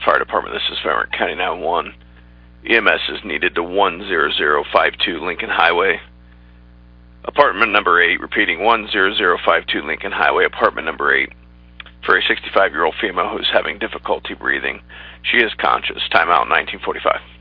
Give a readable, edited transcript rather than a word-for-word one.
Fire Department. This is Farragut County 911. EMS is needed to 10052 Lincoln Highway. Apartment number 8, repeating 10052 Lincoln Highway, apartment number 8, for a 65-year-old female who's having difficulty breathing. She is conscious. Timeout 1945.